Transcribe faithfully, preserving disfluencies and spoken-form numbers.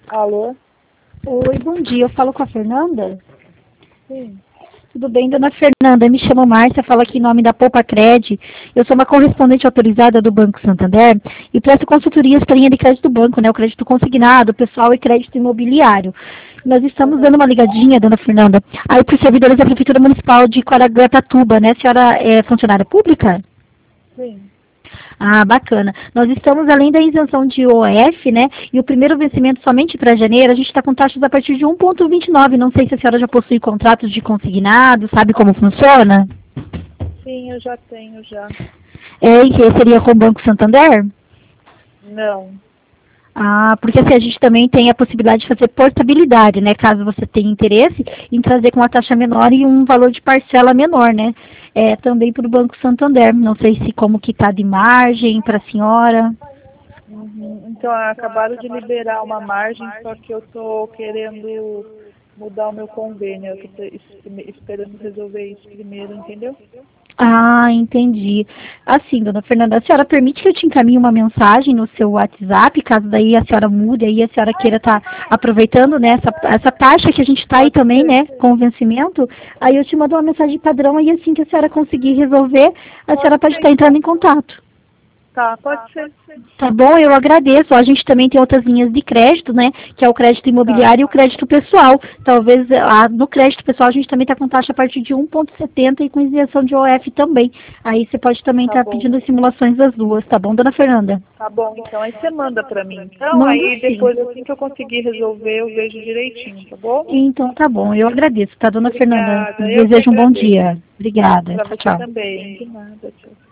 Alô? Oi, bom dia. Eu falo com a Fernanda? Sim. Tudo bem, dona Fernanda? Me chamo Márcia, falo aqui em nome da Poupa Cred. Eu sou uma correspondente autorizada do Banco Santander e presto consultorias para a linha de crédito do banco, né? O crédito consignado, pessoal e crédito imobiliário. Nós estamos dando uma ligadinha, dona Fernanda, aí para os servidores da Prefeitura Municipal de Caraguatatuba, né? A senhora é funcionária pública? Sim. Ah, bacana. Nós estamos além da isenção de O F, né? E o primeiro vencimento somente para janeiro, a gente está com taxas a partir de um vírgula vinte e nove. Não sei se a senhora já possui contratos de consignado, sabe como funciona? Sim, eu já tenho já. É, e que seria com o Banco Santander? Não. Ah, porque assim, a gente também tem a possibilidade de fazer portabilidade, né? Caso você tenha interesse em trazer com uma taxa menor e um valor de parcela menor, né? É, também para o Banco Santander. Não sei se como que está de margem para a senhora. Uhum. Então, acabaram de liberar uma margem, só que eu tô querendo mudar o meu convênio. Eu tô es- esperando resolver isso primeiro, entendeu? Ah, entendi. Assim, dona Fernanda, a senhora permite que eu te encaminhe uma mensagem no seu WhatsApp, caso daí a senhora mude, aí a senhora queira estar aproveitando, né, essa, essa taxa que a gente está aí Pode também, ser. né, com o vencimento, aí eu te mando uma mensagem padrão, aí assim que a senhora conseguir resolver, a senhora Pode pode ser, estar entrando então. em contato. Tá, pode ser. Tá bom? Eu agradeço. A gente também tem outras linhas de crédito, né? Que é o crédito Tá. imobiliário e o crédito pessoal. Talvez ah, no crédito pessoal a gente também está com taxa a partir de um vírgula setenta e com isenção de O F também. Aí você pode também Tá estar bom. pedindo as simulações das duas, tá bom, dona Fernanda? Tá bom, então. Aí você manda pra mim. Então, Mando aí sim. depois, assim que eu conseguir resolver, eu vejo direitinho, tá bom? Então tá bom, eu agradeço, tá, dona Fernanda? Obrigada. Eu que Desejo um bom agradeço. dia. Obrigada. Pra Tchau, você tchau. também. De nada, tchau.